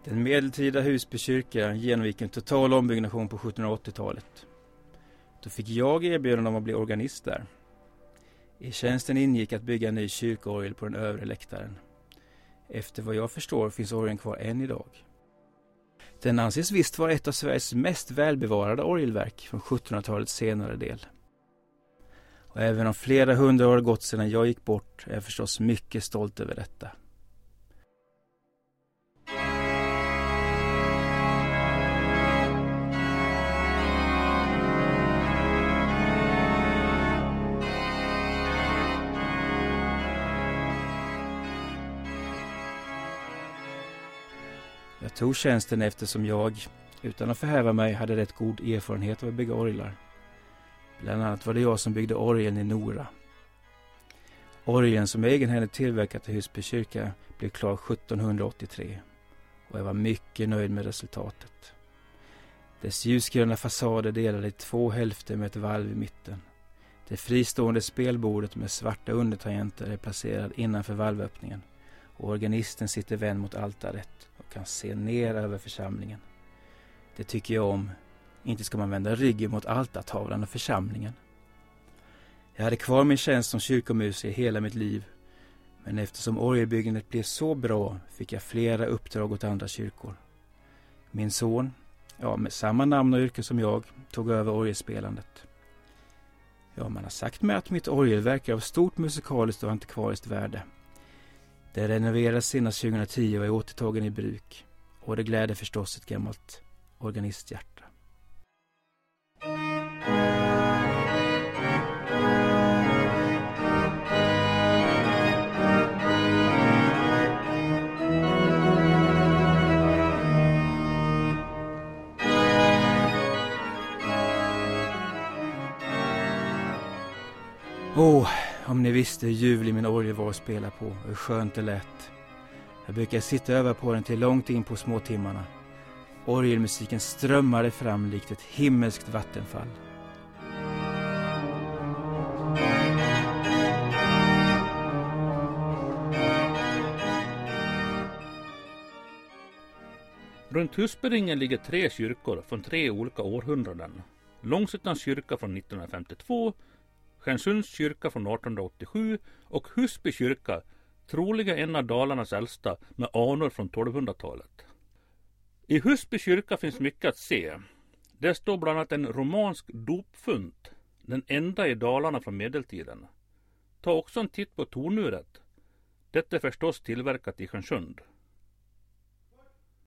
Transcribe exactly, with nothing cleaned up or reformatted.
Den medeltida Husby kyrka genomgick en total ombyggnation på sjuttonhundraåttiotalet. Då fick jag erbjudande om att bli organist där. I tjänsten ingick att bygga en ny kyrkorgel på den övre läktaren. Efter vad jag förstår finns orgeln kvar än idag. Den anses visst vara ett av Sveriges mest välbevarade orgelverk från sjuttonhundratalets senare del. Och även om flera hundra år gått sedan jag gick bort är jag förstås mycket stolt över detta. Jag tog tjänsten eftersom jag, utan att förhäva mig, hade rätt god erfarenhet av att bygga orglar. Bland annat var det jag som byggde orgeln i Nora. Orgeln som egenhändigt tillverkat i Husby kyrka blev klar sjuttonhundraåttiotre och jag var mycket nöjd med resultatet. Dess ljusgröna fasader delade i två hälfter med ett valv i mitten. Det fristående spelbordet med svarta undertangenter är placerad innanför valvöppningen och organisten sitter vänd mot altaret och kan se ner över församlingen. Det tycker jag om. Inte ska man vända ryggen mot altartavlan och församlingen. Jag hade kvar min tjänst som kyrkomusiker hela mitt liv. Men eftersom orgelbyggandet blev så bra fick jag flera uppdrag åt andra kyrkor. Min son, ja med samma namn och yrke som jag, tog över orgelspelandet. Ja, man har sagt mig att mitt orgelverk är av stort musikaliskt och antikvariskt värde. Det renoverades senast tjugohundratio och är återtagen i bruk. Och det gläder förstås ett gammalt organisthjärta. Åh, oh, om ni visste hur ljuvlig min orgel var att spela på och hur skönt det lät. Jag brukar sitta över på den till långt in på småtimmarna. Orgelmusiken strömmade fram likt ett himmelskt vattenfall. Runt Husbyringen ligger tre kyrkor från tre olika århundraden. Långsittans kyrka från nittonhundrafemtiotvå, Stjärnsunds kyrka från artonhundraåttiosju och Husby kyrka, troligen en av Dalarnas äldsta med anor från tolvhundratalet. I Husby kyrka finns mycket att se. Där står bland annat en romansk dopfunt, den enda i Dalarna från medeltiden. Ta också en titt på tornuret. Detta är förstås tillverkat i Stjärnsund.